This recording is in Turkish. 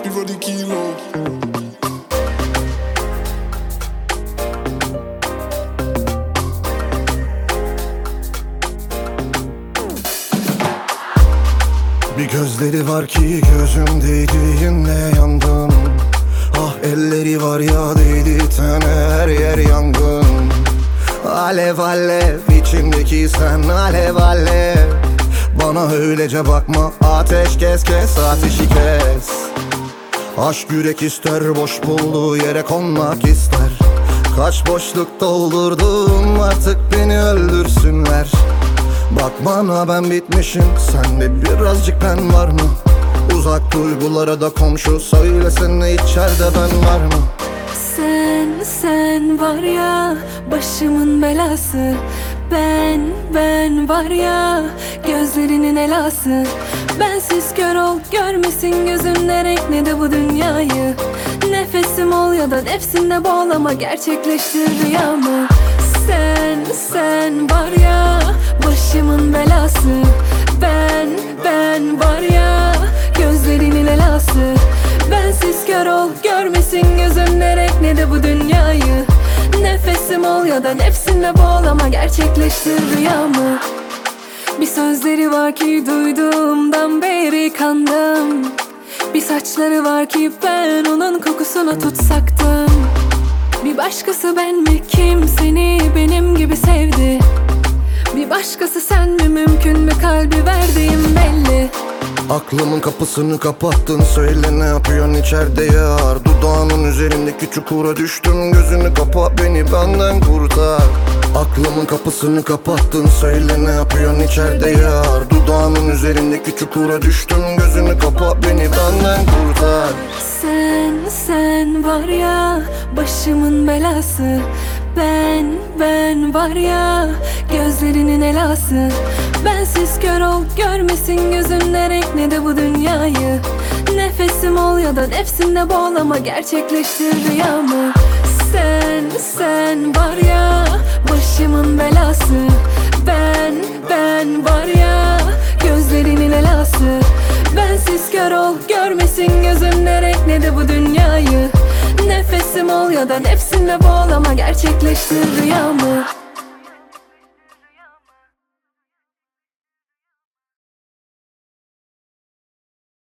me for the kilo. Bir gözleri var ki gözüm değdiğinde yandım. Ah elleri var ya değdi tene her yer yangın. Alev alev içimdeki sen alev alev. Bana öylece bakma ateş kes kes ateşi kes. Aşk yürek ister boş bulduğu yere konmak ister. Kaç boşluk doldurdum artık beni öldürsünler. Bak bana ben bitmişim sende birazcık ben var mı? Uzak duygulara da komşu söylesene içeride ben var mı? Sen var ya başımın belası. Ben var ya gözlerinin elası. Bensiz kör ol görmesin gözüm ne renk ne de bu dünyayı. Nefesim ol ya da nefsinde boğlama gerçekleştir rüyamı. Sen var ya başımın belası. Ben var ya gözlerinin elası. Bensiz kör ol görmesin gözüm ne renk ne de bu dünyayı. Nefesim ol ya da nefsinle boğlama gerçekleştir rüyamı. Bir sözleri var ki duyduğumdan beri kandım. Bir saçları var ki ben onun kokusunu tutsaktım. Bir başkası ben mi kim seni benim gibi sevdi? Bir başkası sen mi mümkün mü kalbi verdiğim belli. Aklımın kapısını kapattın söyle ne yapıyorsun içeride yar. Dudağının üzerindeki çukura düştüm gözünü kapa beni benden kurtar. Aklımın kapısını kapattın söyle ne yapıyorsun içeride yar. Dudağının üzerindeki çukura düştüm gözünü kapa beni benden kurtar. Sen var ya başımın belası. Ben var ya gözlerinin elası. Bensiz kör ol görmesin gözün ne renk ne de bu dünyayı. Nefesim ol ya da nefsinde boğlama gerçekleştir rüyamı. Sen var ya başımın belası. Ben var ya gözlerinin elası. Bensiz kör ol görmesin gözüm ne renk ne de bu dünyayı. Nefesim ol ya da nefsinle boğlama gerçekleştir rüyamı.